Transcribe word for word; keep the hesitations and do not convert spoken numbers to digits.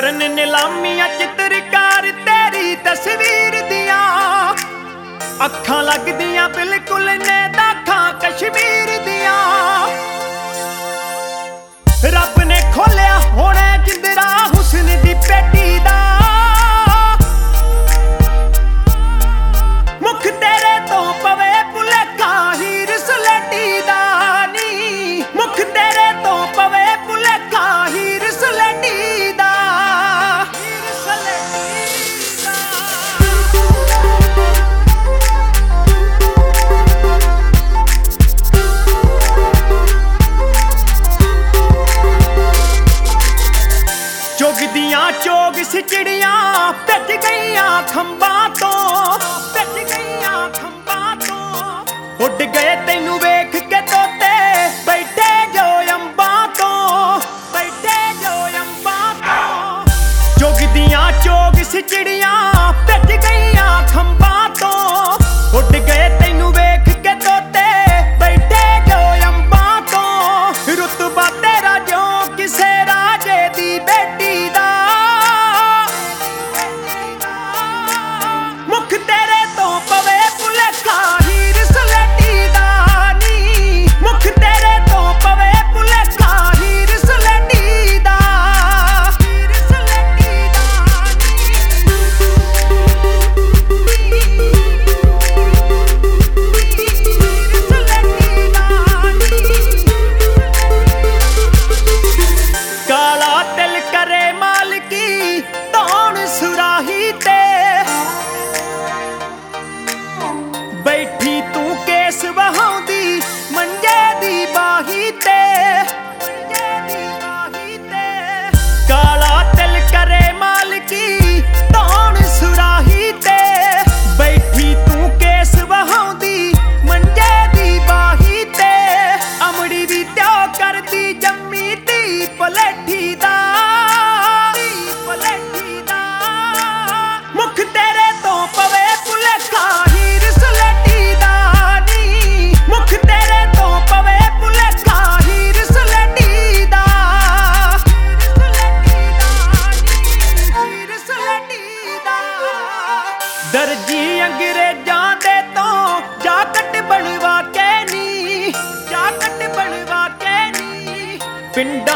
करन नीलामियां चित्रकार तेरी तस्वीर दिया। अखां लगदियां बिल्कुल ने दाखां कश्मीर दिया। रब ने खोलिया होना जिंदरा हुस्न दी पेटी दा। मुख तेरे तो पवे भुलेखा हीर सलेटी दा नी। मुख तेरे तो पवे भुलेखा हीर सलेटी दा। हीर सलेटी दा। चुगदियां चोग सिचड़ियां पिट गईयां खंबां तो। पिट गईयां खंबां तो। उड़ गए तैनू वेख के तोते बैठे जो अंबां तो। बैठे जो अंबां तो। चुगदियां चोग सिचड़ियां पिट गईयां खंबां तो। उड़ गए तैनू वेख के तोते बैठे जो अंबां तो। रुतबा तेरा जो किसे राजे दी बेटी दा। मुख तेरे तो पवे भुलेखा हीर सलेटी दा नी। मुख तेरे तो पवे भुलेखा हीर सलेटी दा। हीर सलेटी दा नी। हीर सलेटी दा नी। काला तिल करे मालकी तौण सुराही ते। बैठी तू केस वहाउंदी मंजे दी बाही ते। मंजे दी बाही ते। काला तिल करे मालकी तौण सुराही ते। बैठी तू केस वहाउंदी मंजे दी बाही ते। अमड़ी भी त्यो करदी जम्मी दी पलेठी दा। पलेठी दा। मुख तेरे तो पवे भुलेखा हीर सलेटी दा नी। मुख तेरे तो पवे भुलेखा हीर सलेटी दा। हीर सलेटी दा। दर्जी अंग्रेजां दे तो जाकट बनवा के नी। जाकट बनवा के नी। पिंडा